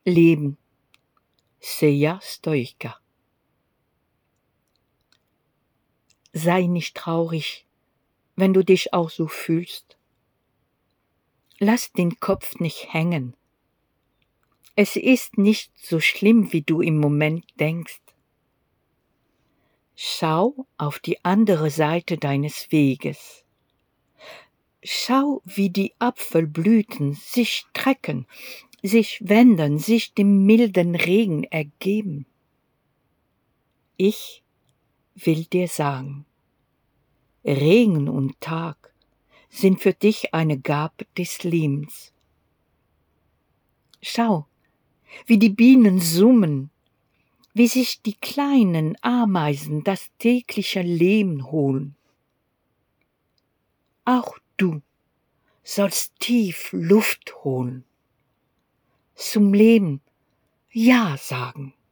Leben. Seja stoica. Sei nicht traurig, wenn du dich auch so fühlst. Lass den Kopf nicht hängen. Es ist nicht so schlimm, wie du im Moment denkst. Schau auf die andere Seite deines Weges. Schau, wie die Apfelblüten sich strecken, sich wenden, sich dem milden Regen ergeben. Ich will dir sagen, Regen und Tag sind für dich eine Gabe des Lebens. Schau, wie die Bienen summen, wie sich die kleinen Ameisen das tägliche Leben holen. Auch du sollst tief Luft holen, zum Leben Ja sagen.